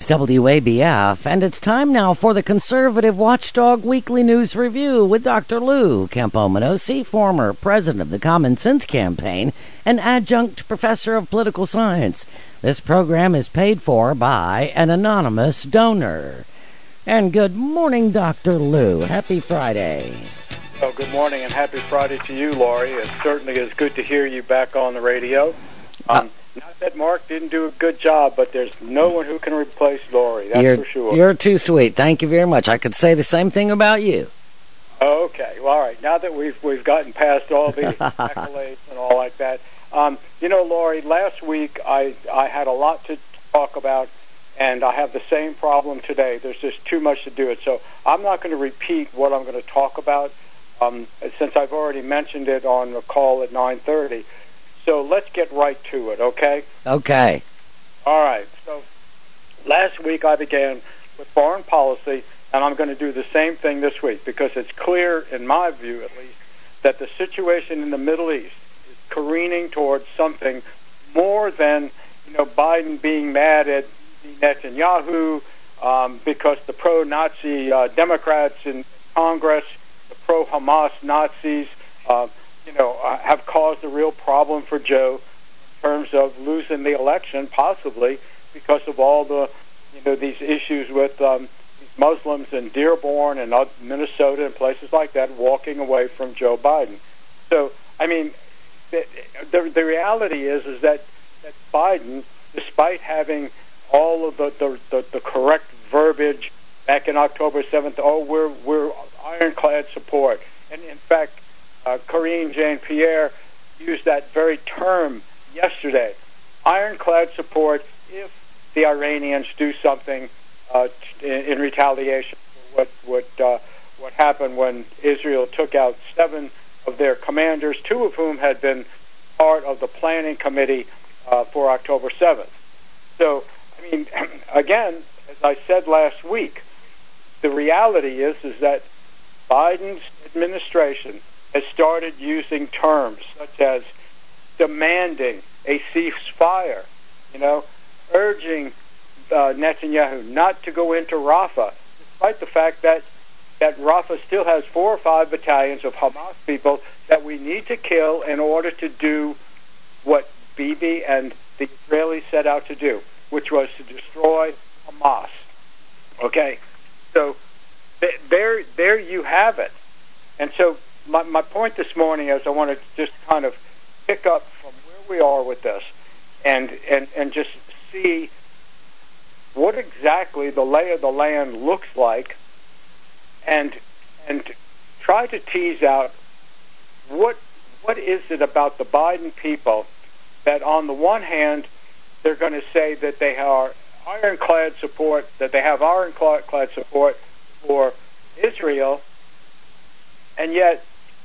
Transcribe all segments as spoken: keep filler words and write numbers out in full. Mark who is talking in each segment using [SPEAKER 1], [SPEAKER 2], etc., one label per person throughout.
[SPEAKER 1] It's W A B F, and it's time now for the Conservative Watchdog Weekly News Review with Doctor Lou Campomenosi, former president of the Common Sense Campaign and adjunct professor of political science. This program is paid for by an anonymous donor. And good morning, Doctor Lou. Happy Friday.
[SPEAKER 2] Well, good morning and happy Friday to you, Laurie. It certainly is good to hear you back on the radio. Um, uh, not that Mark didn't do a good job, but there's no one who can replace Laurie, that's
[SPEAKER 1] you're,
[SPEAKER 2] for sure.
[SPEAKER 1] You're too sweet. Thank you very much. I could say the same thing about you.
[SPEAKER 2] Okay. Well, all right. Now that we've we've gotten past all the accolades and all like that, um, you know, Laurie, last week I, I had a lot to talk about, and I have the same problem today. There's just too much to do it. So I'm not going to repeat what I'm going to talk about, um, since I've already mentioned it on the call at nine thirty. So let's get right to it, okay?
[SPEAKER 1] Okay.
[SPEAKER 2] All right. So last week I began with foreign policy, and I'm going to do the same thing this week because it's clear, in my view at least, that the situation in the Middle East is careening towards something more than, you know, Biden being mad at Netanyahu um, because the pro-Nazi uh, Democrats in Congress, the pro-Hamas Nazis, uh, you know, uh, have caused a real problem for Joe in terms of losing the election, possibly because of all the, you know, these issues with um, these Muslims in Dearborn and uh, Minnesota and places like that walking away from Joe Biden. So, I mean, the, the, the reality is is that, that Biden, despite having all of the, the, the, the correct verbiage back in October seventh, oh, we're, we're ironclad support. And, in fact, Uh, Karine Jean-Pierre used that very term yesterday, ironclad support if the Iranians do something uh, in, in retaliation for what what, uh, what happened when Israel took out seven of their commanders, two of whom had been part of the planning committee uh, for October seventh. So, I mean, again, as I said last week, the reality is is that Biden's administration has started using terms such as demanding a ceasefire, you know, urging uh, Netanyahu not to go into Rafah, despite the fact that, that Rafah still has four or five battalions of Hamas people that we need to kill in order to do what Bibi and the Israelis set out to do, which was to destroy Hamas. Okay? So th- there, there you have it. And so My, my point this morning is I want to just kind of pick up from where we are with this and, and, and just see what exactly the lay of the land looks like and and try to tease out what what is it about the Biden people that on the one hand they're going to say that they are ironclad support, that they have ironclad support for Israel, and yet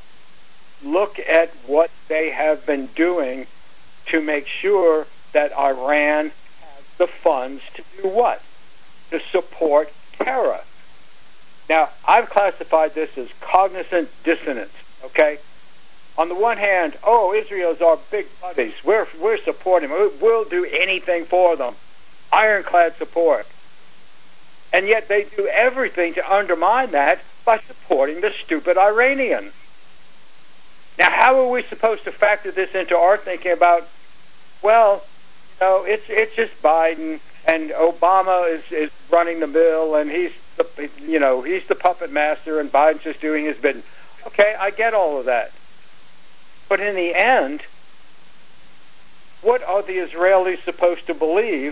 [SPEAKER 2] look at what they have been doing to make sure that Iran has the funds to do what? To support terror. Now, I've classified this as cognizant dissonance, okay? On the one hand, oh, Israel's our big buddies. We're, we're supporting them. We'll do anything for them. Ironclad support. And yet they do everything to undermine that by supporting the stupid Iranians. Now, how are we supposed to factor this into our thinking about, well, you know, it's it's just Biden and Obama is, is running the bill and he's the, you know, he's the puppet master and Biden's just doing his bidding. Okay, I get all of that. But in the end, what are the Israelis supposed to believe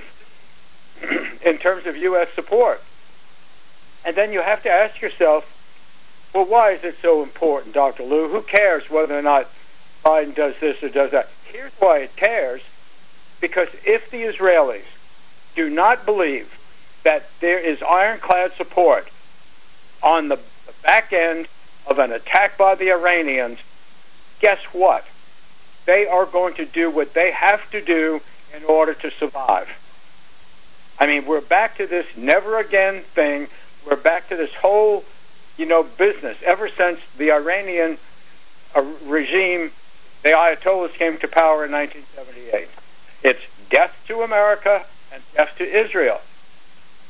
[SPEAKER 2] in terms of U S support? And then you have to ask yourself, well, why is it so important, Doctor Lou? Who cares whether or not Biden does this or does that? Here's why it cares. Because if the Israelis do not believe that there is ironclad support on the back end of an attack by the Iranians, guess what? They are going to do what they have to do in order to survive. I mean, we're back to this never again thing. We're back to this whole, you know, business. Ever since the Iranian uh, regime, the Ayatollahs came to power in nineteen seventy-eight. It's death to America and death to Israel.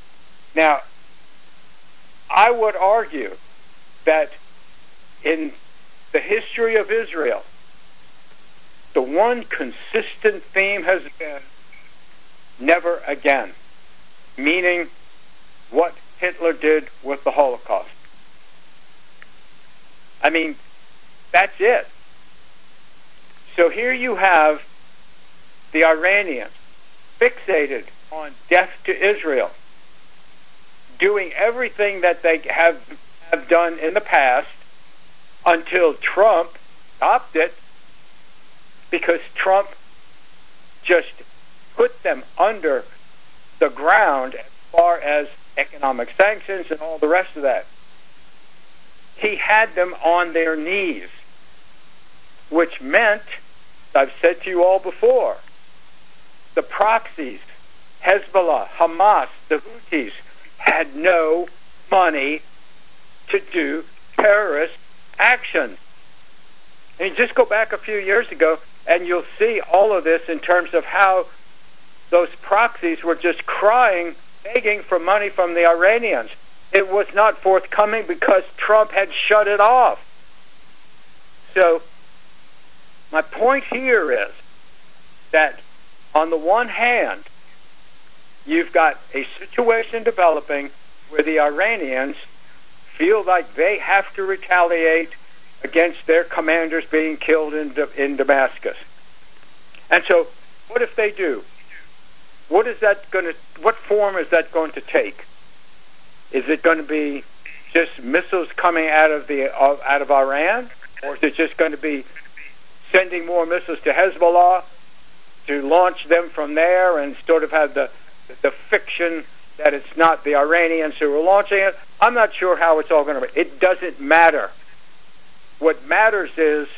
[SPEAKER 2] Now, I would argue that in the history of Israel, the one consistent theme has been never again, meaning what Hitler did with the Holocaust. I mean, that's it. So here you have the Iranians fixated on death to Israel, doing everything that they have have done in the past until Trump stopped it, because Trump just put them under the ground as far as economic sanctions and all the rest of that. He had them on their knees, which meant, I've said to you all before, the proxies, Hezbollah, Hamas, the Houthis, had no money to do terrorist action. And you just go back a few years ago, and you'll see all of this in terms of how those proxies were just crying, begging for money from the Iranians. It was not forthcoming because Trump had shut it off. So, my point here is that on the one hand, you've got a situation developing where the Iranians feel like they have to retaliate against their commanders being killed in, in Damascus. And so, what if they do? What is that going to? What form is that going to take? Is it going to be just missiles coming out of the uh, out of Iran, or is it just going to be sending more missiles to Hezbollah to launch them from there and sort of have the the fiction that it's not the Iranians who are launching it? I'm not sure how it's all going to be. It doesn't matter. What matters is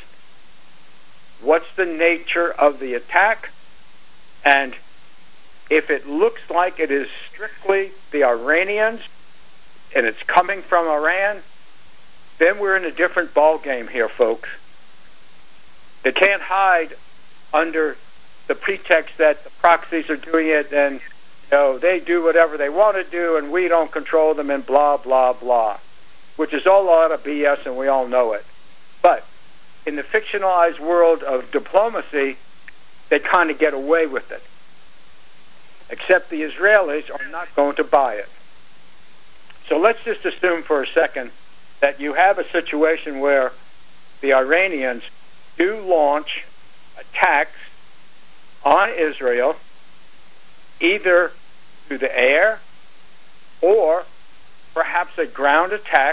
[SPEAKER 2] what's the nature of the attack, and if it looks like it is strictly the Iranians and it's coming from Iran, then we're in a different ball game here, folks. They can't hide under the pretext that the proxies are doing it and, you know, they do whatever they want to do and we don't control them and blah, blah, blah, which is all a lot of B S and we all know it. But in the fictionalized world of diplomacy, they kind of get away with it. Except the Israelis are not going to buy it. So let's just assume for a second that you have a situation where the Iranians do launch attacks on Israel, either through the air or perhaps a ground attack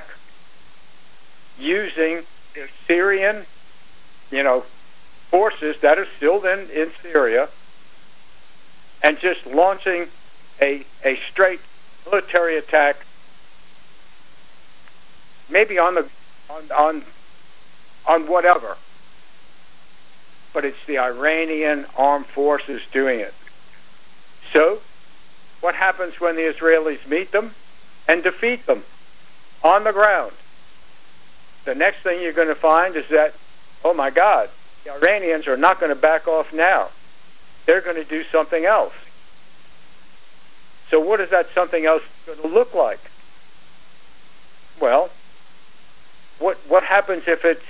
[SPEAKER 2] using the Syrian, you know, forces that are still in, in Syria, and just launching a a straight military attack, maybe on the on on on whatever. But it's the Iranian armed forces doing it. So, what happens when the Israelis meet them and defeat them on the ground? The next thing you're going to find is that, oh my God, the Iranians are not going to back off now. They're going to do something else. So what is that something else going to look like? Well, what what happens if it's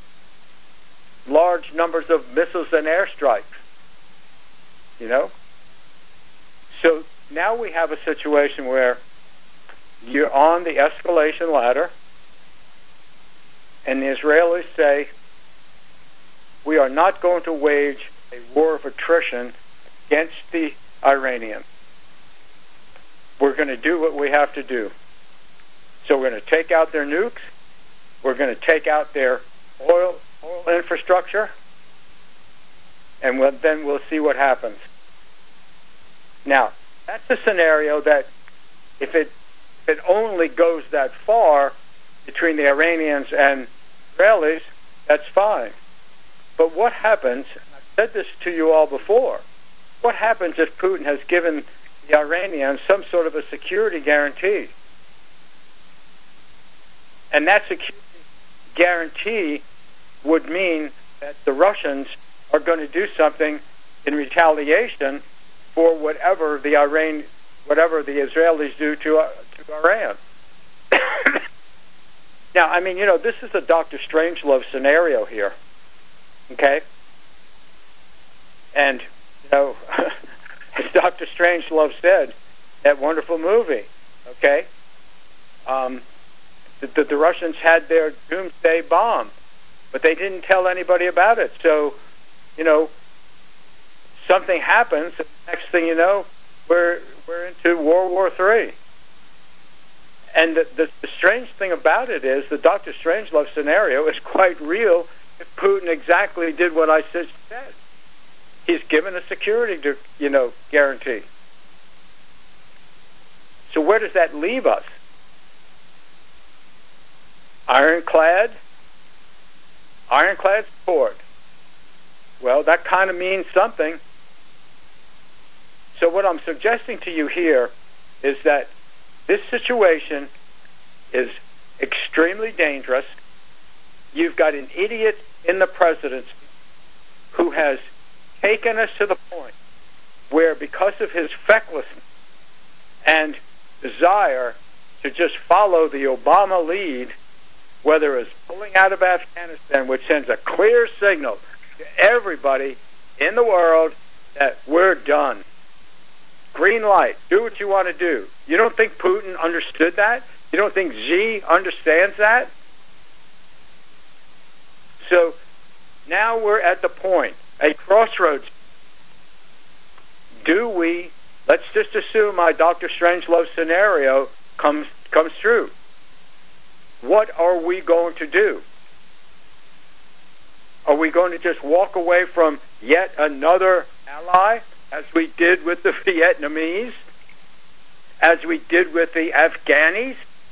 [SPEAKER 2] large numbers of missiles and airstrikes? You know? So now we have a situation where you're on the escalation ladder, and the Israelis say, we are not going to wage a war of attrition against the Iranians. We're going to do what we have to do. So we're going to take out their nukes. We're going to take out their oil, oil infrastructure. And we'll, then we'll see what happens. Now, that's a scenario that if it, if it only goes that far between the Iranians and Israelis, that's fine. But what happens, and I've said this to you all before, what happens if Putin has given the Iranians some sort of a security guarantee? And that security guarantee would mean that the Russians are going to do something in retaliation for whatever the Iran, whatever the Israelis do to, uh, to Iran. Now, I mean, you know, this is a Doctor Strangelove scenario here, okay? And, you know, as Doctor Strangelove said, that wonderful movie, okay? Um, the, the, the Russians had their doomsday bomb, but they didn't tell anybody about it. So, you know, something happens, and next thing you know, we're we're into World War Three. And the, the, the strange thing about it is the Doctor Strangelove scenario is quite real if Putin exactly did what I just said. He's given a security, to, you know, guarantee. So where does that leave us? Ironclad? Ironclad support. Well, that kind of means something. So what I'm suggesting to you here is that this situation is extremely dangerous. You've got an idiot in the presidency who has taken us to the point where, because of his fecklessness and desire to just follow the Obama lead, whether it's pulling out of Afghanistan, which sends a clear signal to everybody in the world that we're done. Green light. Do what you want to do. You don't think Putin understood that? You don't think Xi understands that? So now we're at the point, a crossroads. Do we, let's just assume my Doctor Strangelove scenario comes comes true. What are we going to do? Are we going to just walk away from yet another ally, as we did with the Vietnamese, as we did with the Afghanis?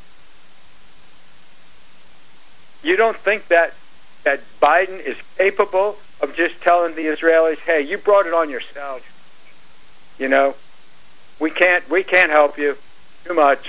[SPEAKER 2] You don't think that that Biden is capable of just telling the Israelis, "Hey, you brought it on yourselves. You know, we can't we can't help you too much."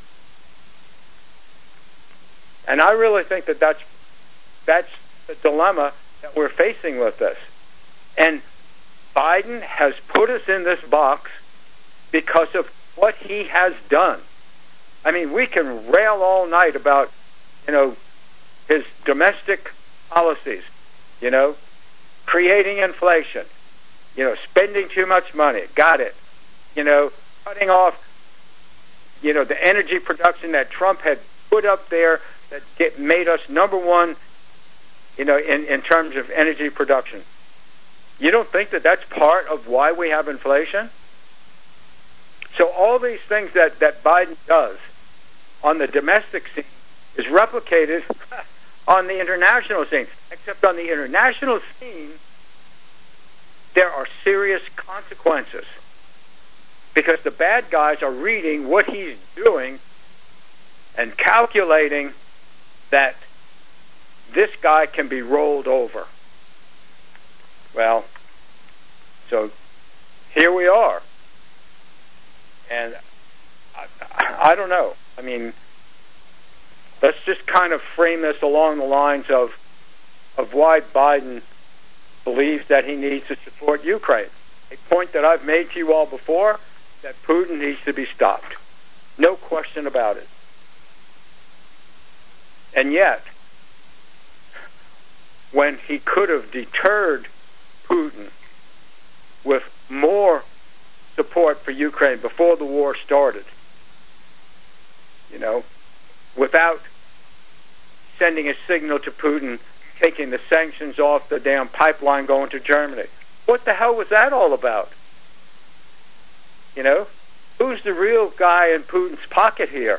[SPEAKER 2] And I really think that that's that's the dilemma that we're facing with this. And Biden has put us in this box because of what he has done. I mean, we can rail all night about, you know, his domestic policies, you know, creating inflation, you know, spending too much money, got it, you know, cutting off, you know, the energy production that Trump had put up there that get, made us number one, you know, in, in terms of energy production. You don't think that that's part of why we have inflation? So all these things that, that Biden does on the domestic scene is replicated on the international scene. Except on the international scene, there are serious consequences, because the bad guys are reading what he's doing and calculating that this guy can be rolled over. Well, so here we are. And I, I don't know. I mean, let's just kind of frame this along the lines of of why Biden believes that he needs to support Ukraine. A point that I've made to you all before, that Putin needs to be stopped. No question about it. And yet, when he could have deterred Putin with more support for Ukraine before the war started, you know, without sending a signal to Putin, taking the sanctions off the damn pipeline going to Germany. What the hell was that all about? You know, who's the real guy in Putin's pocket here?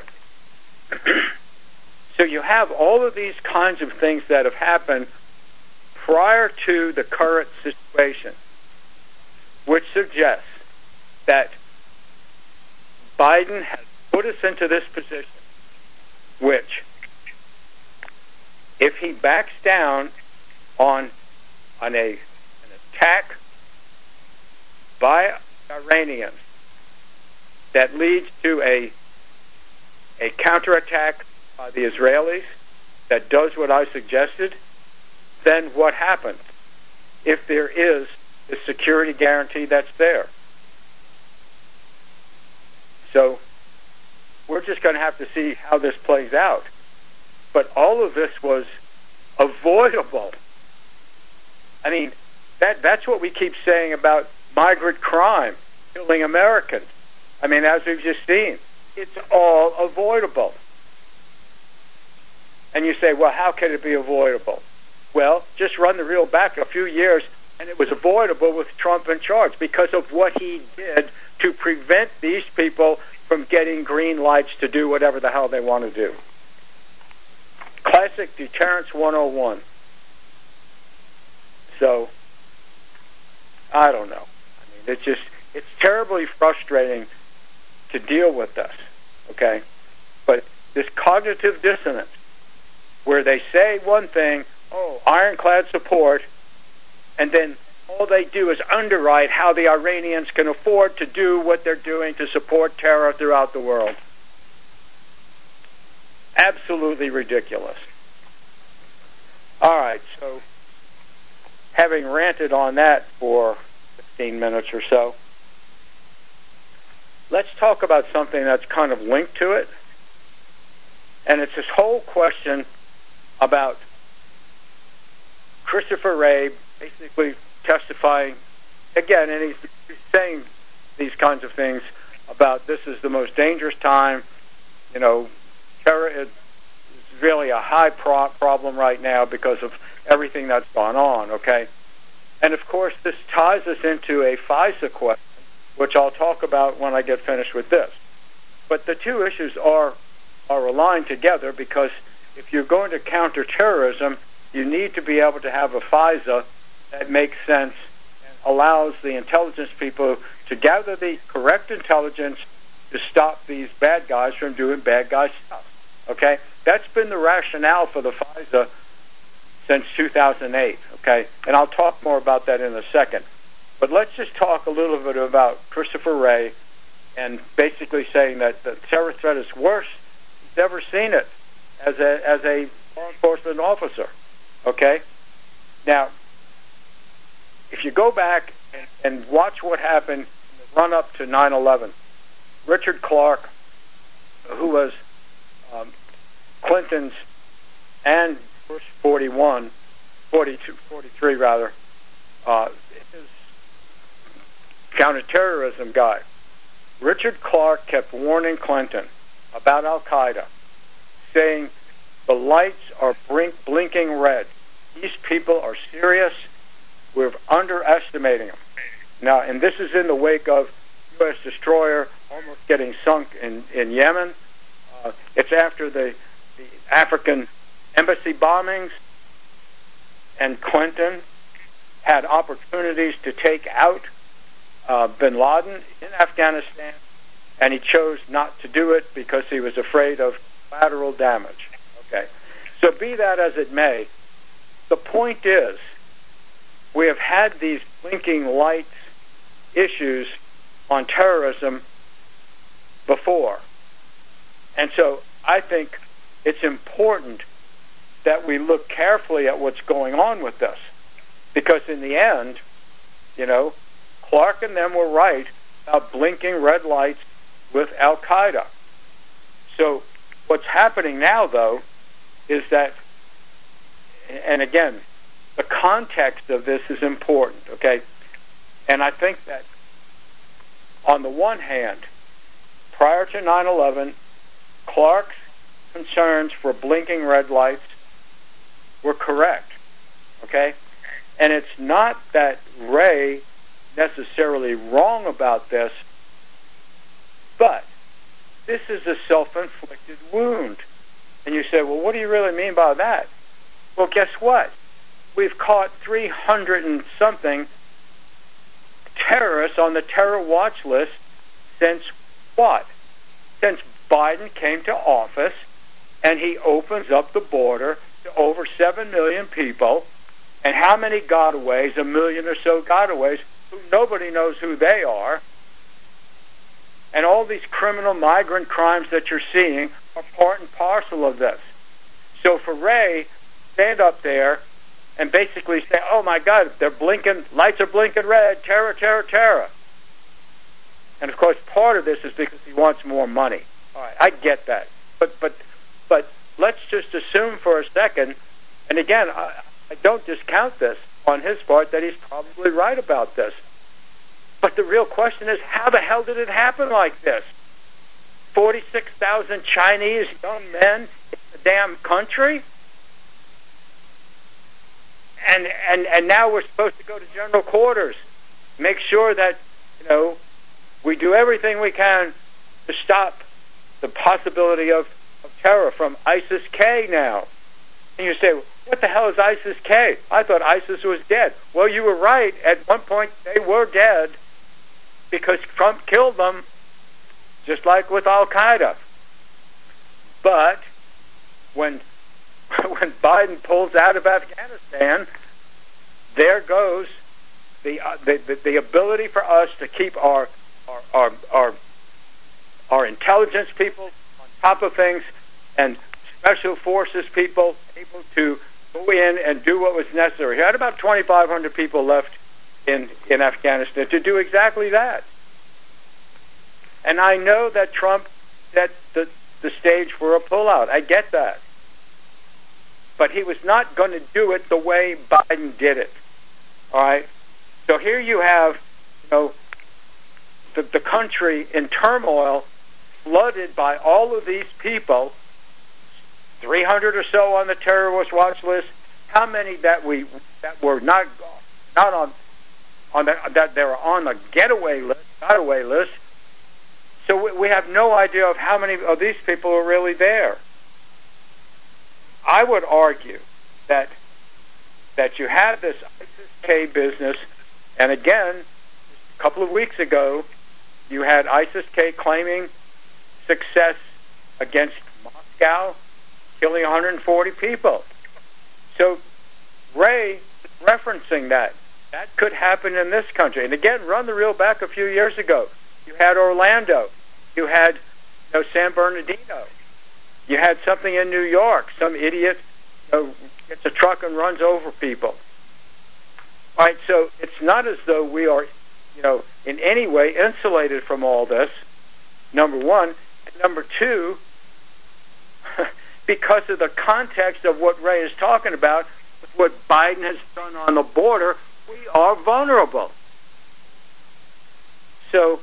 [SPEAKER 2] So you have all of these kinds of things that have happened prior to the current situation, which suggests that Biden has put us into this position, which, if he backs down on on a an attack by Iranians that leads to a a counterattack by the Israelis that does what I suggested, then what happens if there is the security guarantee that's there? So we're just going to have to see how this plays out. But all of this was avoidable. I mean, that that's what we keep saying about migrant crime, killing Americans. I mean, as we've just seen, it's all avoidable. And you say, well, how can it be avoidable? Well, just run the reel back a few years, and it was avoidable with Trump in charge because of what he did to prevent these people from getting green lights to do whatever the hell they want to do. Classic deterrence one oh one. So, I don't know. I mean, it's just, it's terribly frustrating to deal with this, okay? But this cognitive dissonance, where they say one thing, oh, ironclad support, and then all they do is underwrite how the Iranians can afford to do what they're doing to support terror throughout the world. Absolutely ridiculous. All right, so having ranted on that for fifteen minutes or so, let's talk about something that's kind of linked to it. And it's this whole question about Christopher Wray basically testifying again, and he's saying these kinds of things about this is the most dangerous time. You know, terror is really a high pro- problem right now because of everything that's gone on, okay? And, of course, this ties us into a FISA question, which I'll talk about when I get finished with this. But the two issues are are aligned together because if you're going to counter terrorism, you need to be able to have a FISA that makes sense and allows the intelligence people to gather the correct intelligence to stop these bad guys from doing bad guy stuff. Okay? That's been the rationale for the FISA since two thousand eight. Okay? And I'll talk more about that in a second. But let's just talk a little bit about Christopher Wray and basically saying that the terror threat is worse. He's never seen it as a as a law enforcement officer. Okay? Now, if you go back and, and watch what happened in the run-up to nine eleven, Richard Clarke, who was um, Clinton's and Bush forty-one, forty-two, forty-three rather, uh, his counterterrorism guy, Richard Clarke kept warning Clinton about Al-Qaeda, saying the lights are blink, blinking red. These people are serious. We're underestimating them. Now, and this is in the wake of U S destroyer almost getting sunk in, in Yemen. Uh, it's after the, the African embassy bombings, and Clinton had opportunities to take out uh, bin Laden in Afghanistan, and he chose not to do it because he was afraid of collateral damage. Okay, so be that as it may, the point is we have had these blinking lights issues on terrorism before. And so I think it's important that we look carefully at what's going on with this. Because in the end, you know, Clarke and them were right about blinking red lights with Al-Qaeda. So what's happening now, though, is that, and again, the context of this is important, okay? And I think that on the one hand, prior to nine eleven, Clarke's concerns for blinking red lights were correct, okay? And it's not that Wray necessarily wrong about this, but this is a self-inflicted wound. And you say, well, what do you really mean by that? Well, guess what? We've caught three hundred and something terrorists on the terror watch list since what? Since Biden came to office, and he opens up the border to over seven million people. And how many gotaways? A million or so gotaways who nobody knows who they are. And all these criminal migrant crimes that you're seeing are part and parcel of this. So for Wray, stand up there and basically say, oh my God, they're blinking, lights are blinking red, terror, terror, terror. And, of course, part of this is because he wants more money. All right, I get that. But but but let's just assume for a second, and again, I, I don't discount this on his part, that he's probably right about this. But the real question is, how the hell did it happen like this? forty-six thousand Chinese young men in the damn country? And, and, and now we're supposed to go to general quarters, make sure that, you know, we do everything we can to stop the possibility of, of terror from ISIS-K now. And you say, what the hell is ISIS-K? I thought ISIS was dead. Well, you were right. At one point, they were dead because Trump killed them, just like with Al-Qaeda. But when when Biden pulls out of Afghanistan, there goes the, uh, the, the the ability for us to keep our our, our our our intelligence people on top of things, and special forces people able to go in and do what was necessary. He had about twenty-five hundred people left in in Afghanistan to do exactly that. And I know that Trump set the the stage for a pullout. I get that. But he was not going to do it the way Biden did it. All right? So here you have, you know, the, the country in turmoil, flooded by all of these people, three hundred or so on the terrorist watch list. How many that we that were not not on on the, that they were on the getaway list, getaway list. So we, we have no idea of how many of these people are really there. I would argue that that you have this ISIS-K business, and again, a couple of weeks ago, you had ISIS-K claiming success against Moscow, killing one hundred forty people. So Ray referencing that. That could happen in this country. And again, run the reel back a few years ago. You had Orlando. You had, you know, San Bernardino. You had something in New York. Some idiot, you know, gets a truck and runs over people. All right, so it's not as though we are, you know, in any way insulated from all this, number one. And number two, because of the context of what Ray is talking about, what Biden has done on the border, we are vulnerable. So,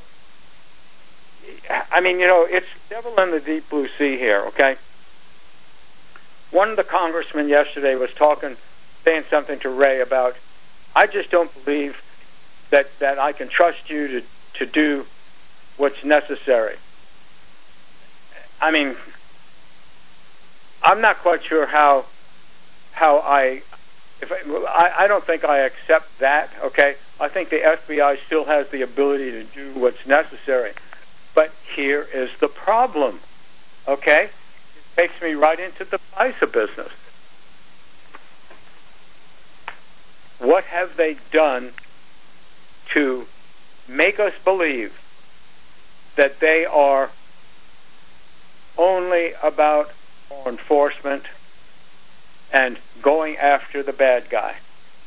[SPEAKER 2] I mean, you know, it's devil in the deep blue sea here, okay? One of the congressmen yesterday was talking, saying something to Ray about, I just don't believe that, that I can trust you to, to do what's necessary. I mean, I'm not quite sure how how I, if I, I, I don't think I accept that, okay? I think the F B I still has the ability to do what's necessary. But here is the problem, okay? It takes me right into the FISA business. What have they done to make us believe that they are only about law enforcement and going after the bad guy?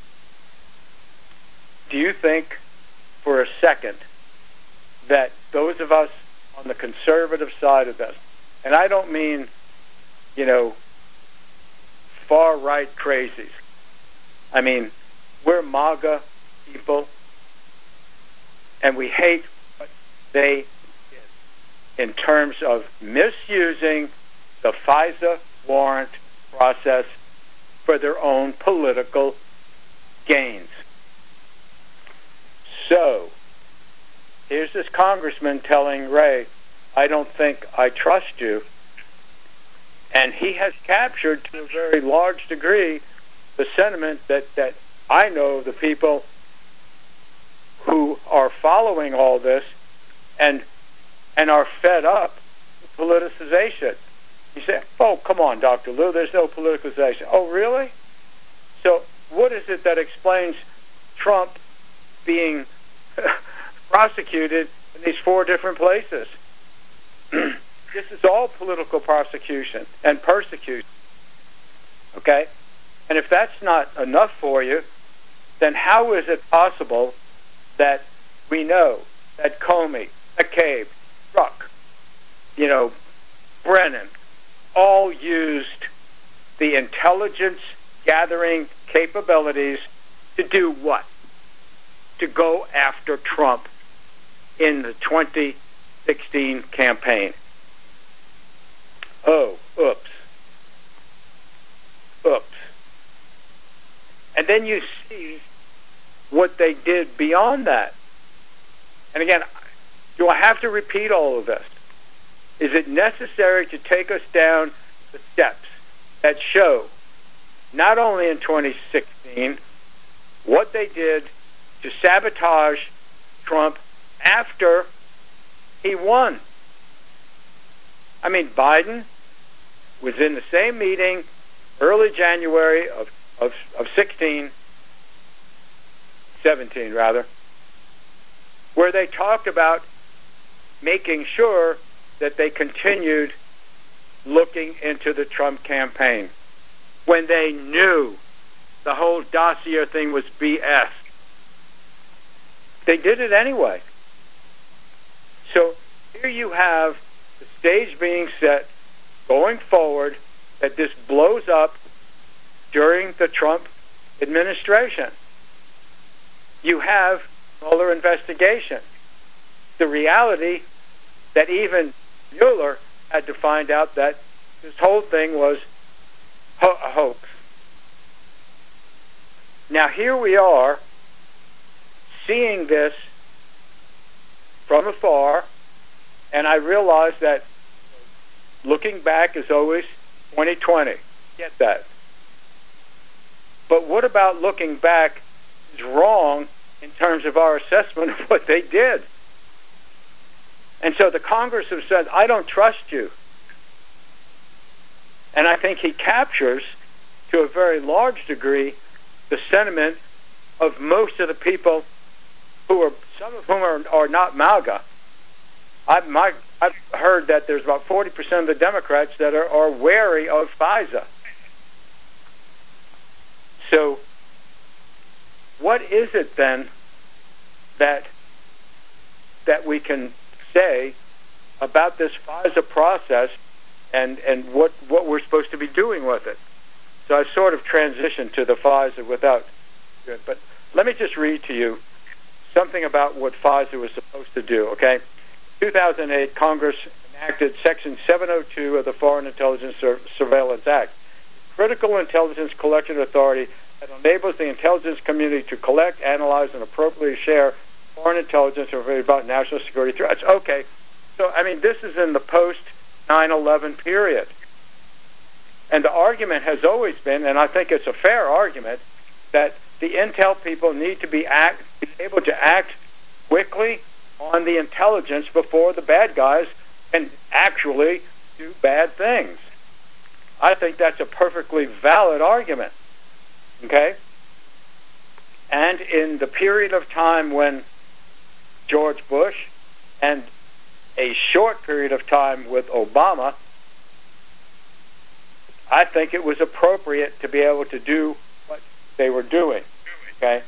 [SPEAKER 2] Do you think for a second that those of us on the conservative side of this, and I don't mean, you know, far-right crazies. I mean, we're MAGA people, and we hate what they did in terms of misusing the FISA warrant process for their own political gains. So, here's this congressman telling Ray, I don't think I trust you. And he has captured, to a very large degree, the sentiment that, that I know the people who are following all this and and are fed up with politicization. You say, oh, come on, Doctor Lou, there's no politicization. Oh, really? So what is it that explains Trump being prosecuted in these four different places? This is all political prosecution and persecution. Okay? And if that's not enough for you, then how is it possible that we know that Comey, McCabe, Strzok, you know, Brennan, all used the intelligence gathering capabilities to do what? To go after Trump in the twenty sixteen campaign. Oh, oops. Oops. And then you see what they did beyond that. And again, do I have to repeat all of this? Is it necessary to take us down the steps that show, not only in twenty sixteen, what they did to sabotage Trump after he won? I mean, Biden was in the same meeting early January of, of, of sixteen, seventeen rather, where they talked about making sure that they continued looking into the Trump campaign when they knew the whole dossier thing was B S. They did it anyway. So here you have the stage being set going forward that this blows up during the Trump administration. You have Mueller investigation. The reality that even Mueller had to find out that this whole thing was ho- a hoax. Now here we are seeing this from afar, and I realize that looking back is always twenty twenty. Get that. But what about looking back is wrong in terms of our assessment of what they did? And so the Congress have said, I don't trust you. And I think he captures, to a very large degree, the sentiment of most of the people who are, some of whom are, are not MAGA. I've, my, I've heard that there's about forty percent of the Democrats that are, are wary of FISA. So what is it then that that we can say about this FISA process and, and what, what we're supposed to be doing with it? So I've sort of transitioned to the FISA without, but let me just read to you something about what FISA was supposed to do, okay? two thousand eight, Congress enacted Section seven oh two of the Foreign Intelligence Sur- Surveillance Act, critical intelligence collection authority that enables the intelligence community to collect, analyze, and appropriately share foreign intelligence information about national security threats. Okay, so, I mean, this is in the post nine eleven period. And the argument has always been, and I think it's a fair argument, that the intel people need to be, act, be able to act quickly on the intelligence before the bad guys can actually do bad things. I think that's a perfectly valid argument. Okay? And in the period of time when George Bush and a short period of time with Obama, I think it was appropriate to be able to do what they were doing. Okay?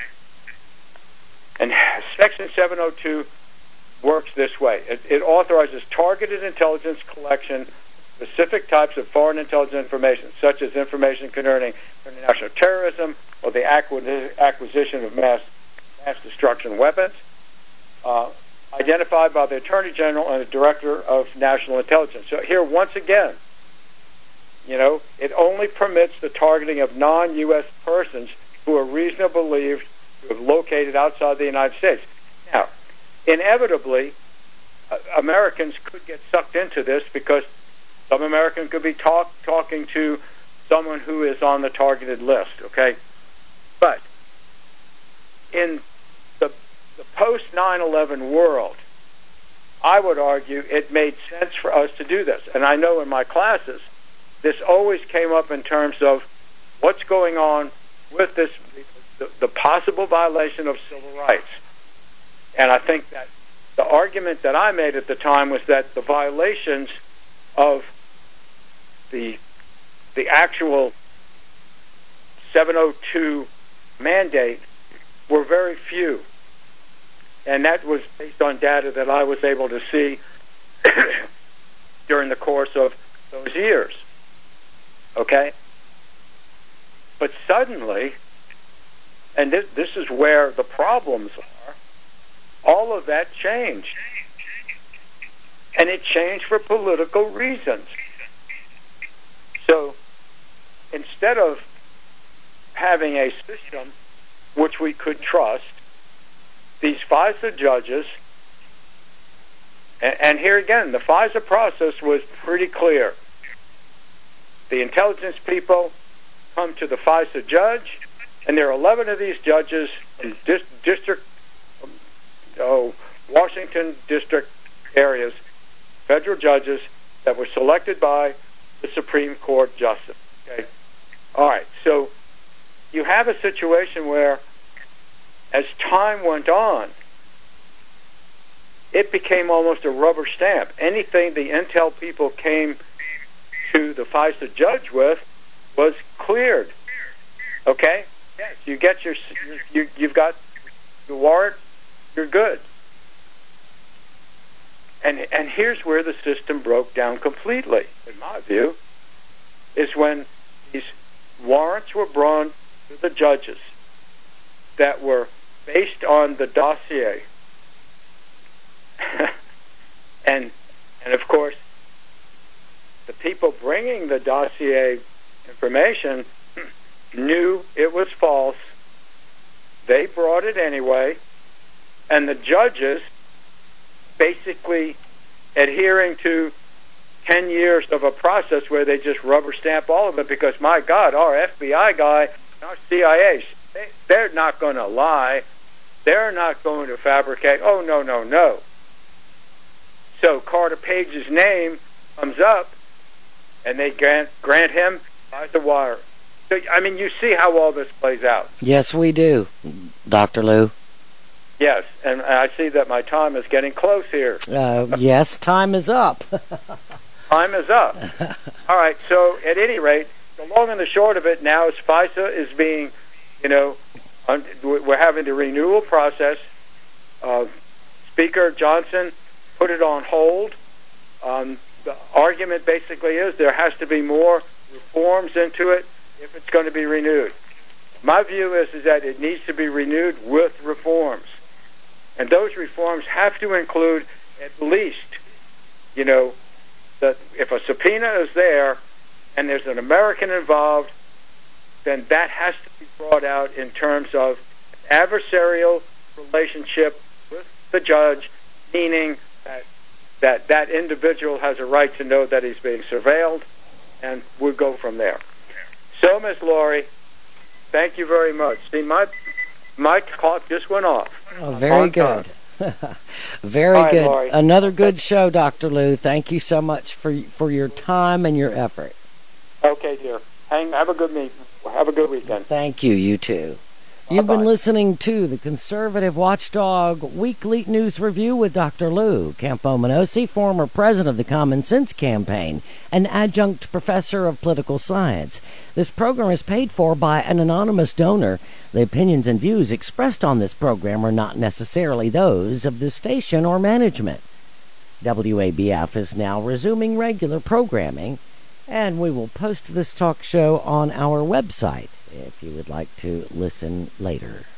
[SPEAKER 2] And Section seven oh two works this way. It, it authorizes targeted intelligence collection, specific types of foreign intelligence information, such as information concerning international terrorism or the acquisi- acquisition of mass, mass destruction weapons, uh, identified by the Attorney General and the Director of National Intelligence. So here, once again, you know, it only permits the targeting of non-U S persons who are reasonably believed to have located outside the United States. Now, inevitably, uh, Americans could get sucked into this because some American could be talk, talking to someone who is on the targeted list, okay? But in the, the post nine eleven world, I would argue it made sense for us to do this. And I know in my classes, this always came up in terms of what's going on with this, the, the possible violation of civil rights. And I think that the argument that I made at the time was that the violations of the the actual seven oh two mandate were very few. and that was based on data that I was able to see during the course of those years. Okay? But suddenly, and this, this is where the problems are, all of that changed. And it changed for political reasons. So, instead of having a system which we could trust, these FISA judges, and, and here again, the FISA process was pretty clear. The intelligence people come to the FISA judge, and there are eleven of these judges in dis- district, oh, Washington district areas, federal judges that were selected by the Supreme Court justice. Okay, all right. So you have a situation where, as time went on, it became almost a rubber stamp. Anything the intel people came to the FISA judge with was cleared. Okay? Yes, you get your, you, you've got the warrant, you're good. And and here's where the system broke down completely, in my view, is when these warrants were brought to the judges that were based on the dossier. and and of course, the people bringing the dossier information knew it was false. They brought it anyway, and the judges, basically adhering to ten years of a process where they just rubber stamp all of it, because, my God, our F B I guy, our C I A, they, they're not going to lie. They're not going to fabricate. Oh, no, no, no. So Carter Page's name comes up, and they grant, grant him by the wire. So, I mean, you see how all this plays out.
[SPEAKER 1] Yes, we do, Doctor Lou.
[SPEAKER 2] Yes, and I see that my time is getting close here.
[SPEAKER 1] Uh, yes, time is up.
[SPEAKER 2] Time is up. All right, so at any rate, the long and the short of it now is FISA is being, you know, un- we're having the renewal process. Uh, Speaker Johnson put it on hold. Um, the argument basically is there has to be more reforms into it if it's going to be renewed. My view is, is that it needs to be renewed with reforms. And those reforms have to include at least, you know, that if a subpoena is there and there's an American involved, then that has to be brought out in terms of adversarial relationship with the judge, meaning that that, that individual has a right to know that he's being surveilled, and we'll go from there. So, Miz Laurie, thank you very much. See, my my clock just went off.
[SPEAKER 1] Oh, very good. Very
[SPEAKER 2] Hi,
[SPEAKER 1] good.
[SPEAKER 2] Laurie.
[SPEAKER 1] Another good show, Doctor Lou. Thank you so much for for your time and your effort.
[SPEAKER 2] Okay, dear. Hang, have a good meet. Have a good weekend.
[SPEAKER 1] Thank you. You too. You've
[SPEAKER 2] Bye-bye.
[SPEAKER 1] been listening to the Conservative Watchdog Weekly News Review with Doctor Lou Campomenosi, former president of the Common Sense Campaign and adjunct professor of political science. This program is paid for by an anonymous donor. The opinions and views expressed on this program are not necessarily those of the station or management. W A B F is now resuming regular programming, and we will post this talk show on our website if you would like to listen later.